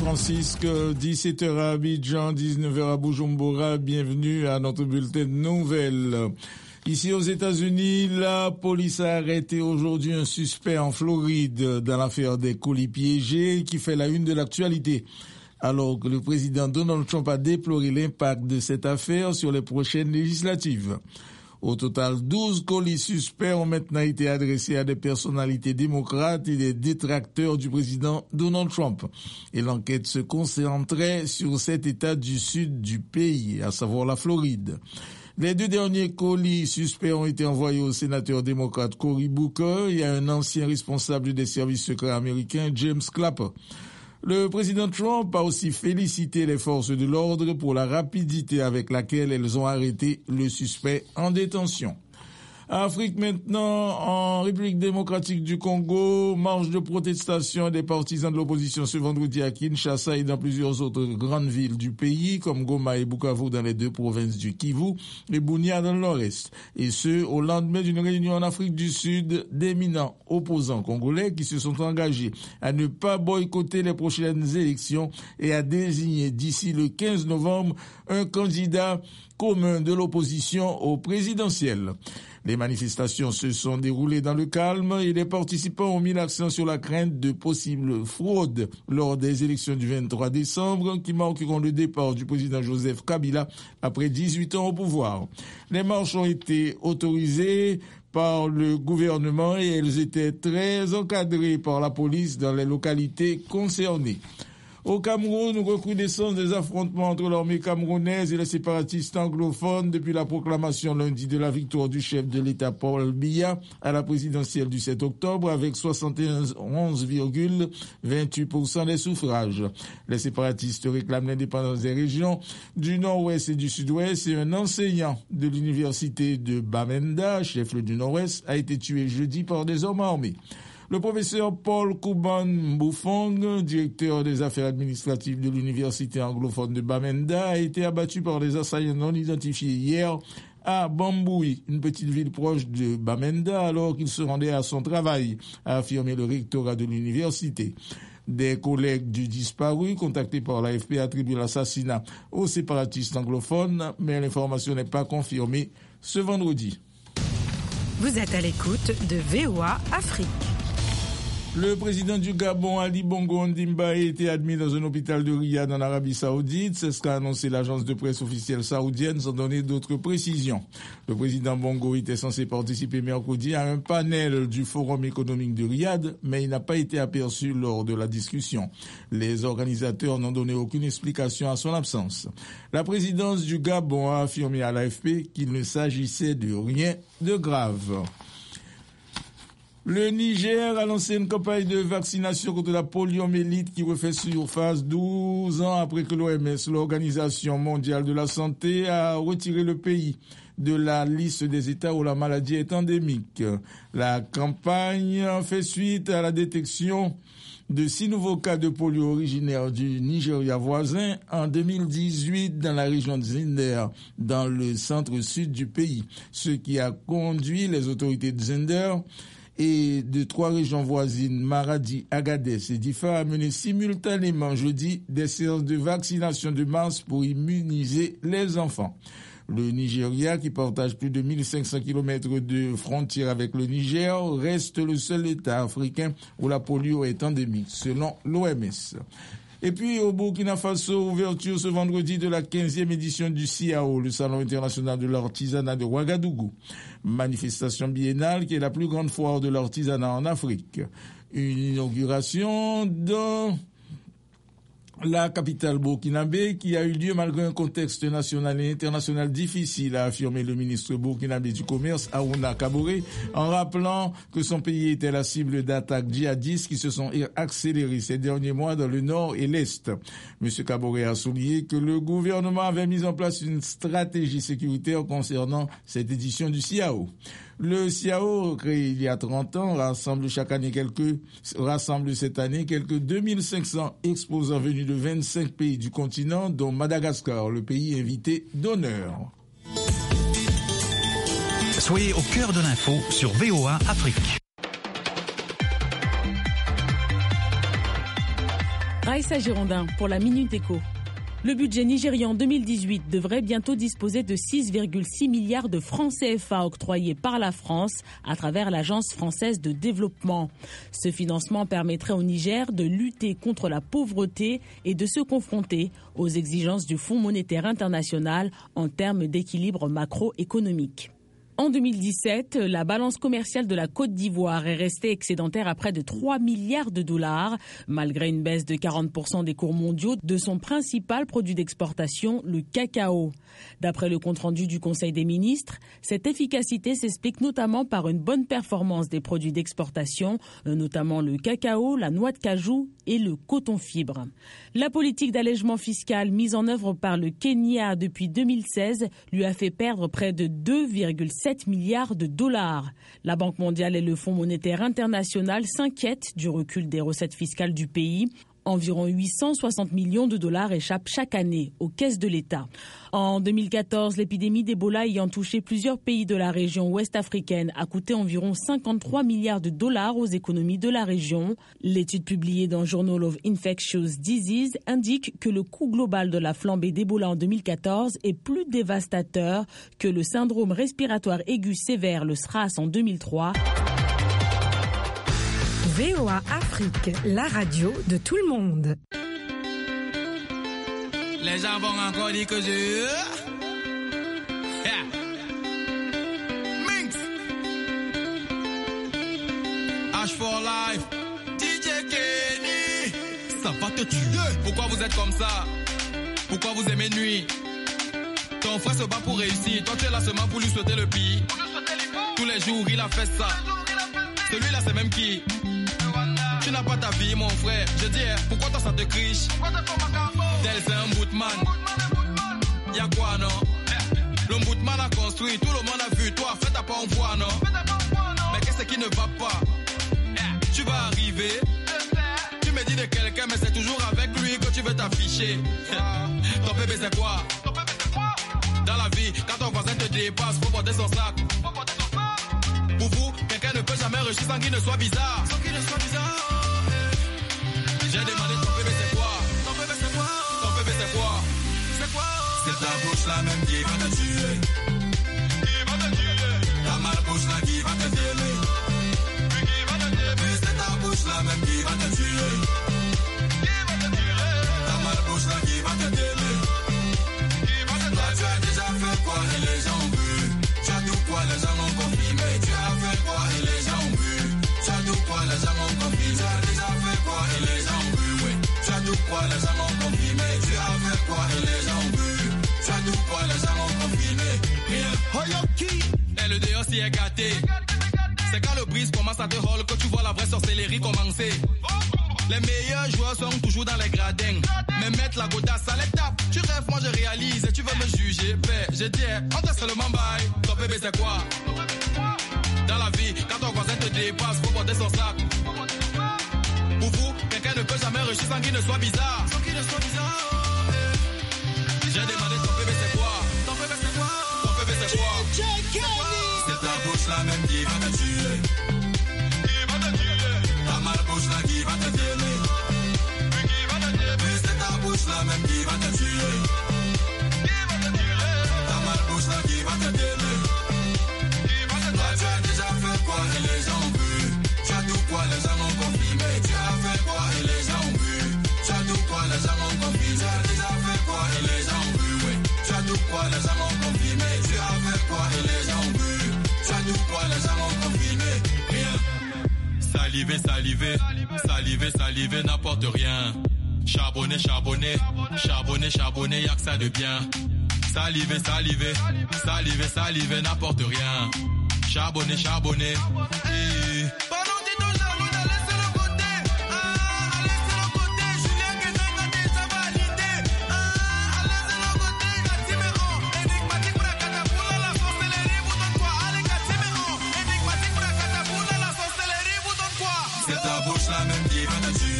Francisque, 17h à Abidjan, 19h à Bujumbura. Bienvenue à notre bulletin de nouvelles. Ici aux États-Unis, la police a arrêté aujourd'hui un suspect en Floride dans l'affaire des colis piégés qui fait la une de l'actualité. Alors que le président Donald Trump a déploré l'impact de cette affaire sur les prochaines législatives. Au total, 12 colis suspects ont maintenant été adressés à des personnalités démocrates et des détracteurs du président Donald Trump. Et l'enquête se concentrait sur cet État du sud du pays, à savoir la Floride. Les 2 derniers colis suspects ont été envoyés au sénateur démocrate Cory Booker et à un ancien responsable des services secrets américains, James Clapper. Le président Trump a aussi félicité les forces de l'ordre pour la rapidité avec laquelle elles ont arrêté le suspect en détention. Afrique maintenant, en République démocratique du Congo, marche de protestation des partisans de l'opposition ce vendredi à Kinshasa et dans plusieurs autres grandes villes du pays, comme Goma et Bukavu dans les 2 provinces du Kivu et Bunia dans le nord-est. Et ce, au lendemain d'une réunion en Afrique du Sud d'éminents opposants congolais qui se sont engagés à ne pas boycotter les prochaines élections et à désigner d'ici le 15 novembre un candidat commun de l'opposition au présidentiel. Les manifestations se sont déroulées dans le calme et les participants ont mis l'accent sur la crainte de possibles fraudes lors des élections du 23 décembre qui marqueront le départ du président Joseph Kabila après 18 ans au pouvoir. Les marches ont été autorisées par le gouvernement et elles étaient très encadrées par la police dans les localités concernées. Au Cameroun, recrudescence des affrontements entre l'armée camerounaise et les séparatistes anglophones depuis la proclamation lundi de la victoire du chef de l'État Paul Biya à la présidentielle du 7 octobre avec 71,28% des suffrages. Les séparatistes réclament l'indépendance des régions du nord-ouest et du sud-ouest et un enseignant de l'université de Bamenda, chef-lieu du nord-ouest, a été tué jeudi par des hommes armés. Le professeur Paul Kouban Mboufong, directeur des affaires administratives de l'université anglophone de Bamenda, a été abattu par des assaillants non identifiés hier à Bamboui, une petite ville proche de Bamenda, alors qu'il se rendait à son travail, a affirmé le rectorat de l'université. Des collègues du disparu, contactés par l'AFP, attribuent l'assassinat aux séparatistes anglophones, mais l'information n'est pas confirmée ce vendredi. Vous êtes à l'écoute de VOA Afrique. Le président du Gabon, Ali Bongo Ondimba, a été admis dans un hôpital de Riyad en Arabie Saoudite. C'est ce qu'a annoncé l'agence de presse officielle saoudienne sans donner d'autres précisions. Le président Bongo était censé participer mercredi à un panel du Forum économique de Riyad, mais il n'a pas été aperçu lors de la discussion. Les organisateurs n'ont donné aucune explication à son absence. La présidence du Gabon a affirmé à l'AFP qu'il ne s'agissait de rien de grave. Le Niger a lancé une campagne de vaccination contre la poliomyélite qui refait surface 12 ans après que l'OMS, l'Organisation mondiale de la santé, a retiré le pays de la liste des États où la maladie est endémique. La campagne fait suite à la détection de 6 nouveaux cas de polio originaires du Nigeria voisin en 2018 dans la région de Zinder, dans le centre-sud du pays, ce qui a conduit les autorités de Zinder et de 3 régions voisines, Maradi, Agadez et Difa, a mené simultanément jeudi des séances de vaccination de masse pour immuniser les enfants. Le Nigeria, qui partage plus de 1500 km de frontière avec le Niger, reste le seul État africain où la polio est endémique, selon l'OMS. Et puis, au Burkina Faso, ouverture ce vendredi de la 15e édition du CIAO, le Salon international de l'artisanat de Ouagadougou. Manifestation biennale qui est la plus grande foire de l'artisanat en Afrique. Une inauguration dans la capitale burkinabé qui a eu lieu malgré un contexte national et international difficile, a affirmé le ministre burkinabé du Commerce, Harouna Kaboré, en rappelant que son pays était la cible d'attaques djihadistes qui se sont accélérées ces derniers mois dans le nord et l'est. M. Kaboré a souligné que le gouvernement avait mis en place une stratégie sécuritaire concernant cette édition du CIAO. Le CIAO, créé il y a 30 ans, rassemble cette année quelques 2500 exposants venus de 25 pays du continent, dont Madagascar, le pays invité d'honneur. Soyez au cœur de l'info sur VOA Afrique. Raïssa Girondin pour la Minute Éco. Le budget nigérian 2018 devrait bientôt disposer de 6,6 milliards de francs CFA octroyés par la France à travers l'Agence française de développement. Ce financement permettrait au Niger de lutter contre la pauvreté et de se confronter aux exigences du Fonds monétaire international en termes d'équilibre macroéconomique. En 2017, la balance commerciale de la Côte d'Ivoire est restée excédentaire à près de 3 milliards de dollars, malgré une baisse de 40% des cours mondiaux de son principal produit d'exportation, le cacao. D'après le compte-rendu du Conseil des ministres, cette efficacité s'explique notamment par une bonne performance des produits d'exportation, notamment le cacao, la noix de cajou et le coton-fibre. La politique d'allègement fiscal mise en œuvre par le Kenya depuis 2016 lui a fait perdre près de 2,7 milliards de dollars. La Banque mondiale et le Fonds monétaire international s'inquiètent du recul des recettes fiscales du pays. Environ 860 millions de dollars échappent chaque année aux caisses de l'État. En 2014, l'épidémie d'Ebola ayant touché plusieurs pays de la région ouest africaine a coûté environ 53 milliards de dollars aux économies de la région. L'étude publiée dans Journal of Infectious Diseases indique que le coût global de la flambée d'Ebola en 2014 est plus dévastateur que le syndrome respiratoire aigu sévère, le SRAS, en 2003. VOA Afrique, la radio de tout le monde. Les gens vont encore dire que je... Yeah. Minx. H for life. DJ Kenny. Ça va te tuer. Pourquoi vous êtes comme ça? Pourquoi vous aimez nuit? Ton frère se bat pour réussir. Toi tu es là seulement pour lui souhaiter le pire. Tous les jours il a fait ça. Celui-là c'est même qui? Tu n'as pas ta vie mon frère. Je dis pourquoi toi ça te criche? Tel c'est un bootman. Y'a quoi non? Le bootman a construit, tout le monde a vu. Toi fais ta pas en voix non? Mais qu'est-ce qui ne va pas? Tu vas arriver. Tu me dis de quelqu'un mais c'est toujours avec lui que tu veux t'afficher. Ton bébé c'est quoi? Dans la vie, quand ton voisin te dépasse, faut porter son sac. Pour vous, quelqu'un ne peut jamais réussir sans qu'il ne soit bizarre. J'ai demandé ton bébé c'est quoi? Ton bébé c'est quoi? Ton bébé c'est quoi? C'est quoi? C'est ta bouche là même qui va te tuer. Qui va te tuer? Ta malbouche là qui va te violer. Qui va te tuer? C'est ta bouche là même qui va te tuer. Qui va te tuer? Ta malbouche là qui va te violer. Qui va te tuer? Toi tu as déjà fait quoi et les gens ont vu? Tu as tout quoi les gens ont confirmé. Tu as fait quoi et les gens ont vu? Tu as tout quoi les gens ont confirmé. Tu as déjà fait quoi et les gens ont vu? Ouais. Tu as tout quoi les gens ont confirmé. Tu as fait quoi et les gens ont vu? Tu as tout quoi les gens ont confirmé. Rien. Hoyoki. Et le dehors s'y est gâté. C'est quand le brise commence à te hall que tu vois la vraie sorcellerie commencer. Les meilleurs joueurs sont toujours dans les gradins. Mais mettre la godasse à l'étape. Tu rêves, moi je réalise et tu veux me juger. Ben, je dis, on t'a seulement bail. Ton bébé c'est quoi? Dans la vie, quand ton voisin te dépasse, faut porter son sac. Pour vous, quelqu'un ne peut jamais réussir sans qu'il ne soit bizarre. J'ai demandé ton bébé c'est quoi? Ton bébé c'est quoi? Ton bébé c'est quoi? C'est ta bouche là même qui va te tuer. Qui va te tuer? Ta malbouche là qui va te violer. Qui va te tuer? C'est ta bouche là même qui va te tuer. Qui va te tuer? Ta malbouche là qui va te violer. Qui va te tuer? Toi tu as déjà fait quoi et les gens ont vu? Tu as tout quoi les gens ont confirmé. Tu as fait quoi et les gens ont vu? Tu as tout quoi les gens ont confirmé. Tu as déjà fait quoi et les gens ont vu? Ouais. Tu as tout quoi les gens ont confirmé. Tu as fait quoi et les gens ont vu? Tu as tout quoi les gens ont confirmé. Rien. Saliver, saliver, saliver, saliver, n'apporte rien. Charbonner, charbonner, charbonner, charbonner, y'a que ça de bien. Saliver, saliver, saliver, saliver, n'apporte rien. Charbonner, charbonner. Et... C'est ta bouche là même qui va te tuer.